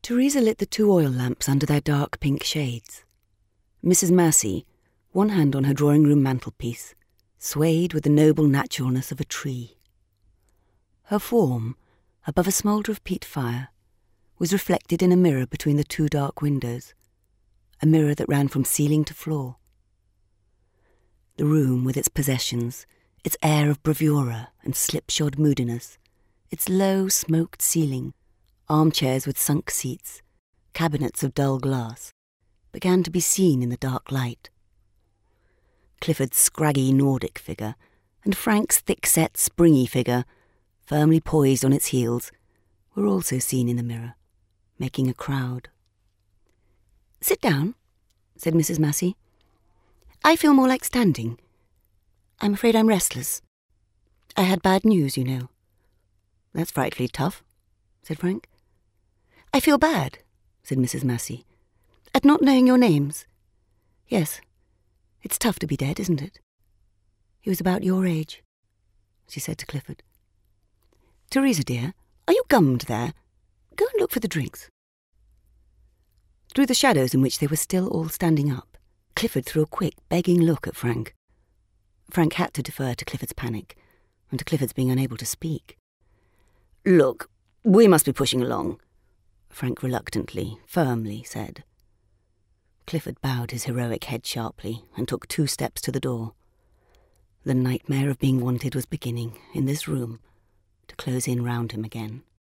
Teresa lit the 2 oil lamps under their dark pink shades. Mrs. Massey, one hand on her drawing-room mantelpiece, swayed with the noble naturalness of a tree. Her form, above a smoulder of peat fire, was reflected in a mirror between the 2 dark windows, a mirror that ran from ceiling to floor. The room, with its possessions, its air of bravura and slipshod moodiness, its low, smoked ceiling, armchairs with sunk seats, cabinets of dull glass, began to be seen in the dark light. Clifford's scraggy Nordic figure and Frank's thick-set, springy figure, firmly poised on its heels, were also seen in the mirror, making a crowd. "Sit down," said Mrs. Massey. "I feel more like standing. I'm afraid I'm restless. I had bad news, you know." "That's frightfully tough," said Frank. "I feel bad," said Mrs. Massey, "at not knowing your names. Yes, it's tough to be dead, isn't it? He was about your age," she said to Clifford. "Teresa, dear, are you gummed there? Go and look for the drinks." Through the shadows in which they were still all standing up, Clifford threw a quick, begging look at Frank. Frank had to defer to Clifford's panic, and to Clifford's being unable to speak. "Look, we must be pushing along," Frank reluctantly, firmly said. Clifford bowed his heroic head sharply and took 2 steps to the door. The nightmare of being wanted was beginning, in this room, to close in round him again.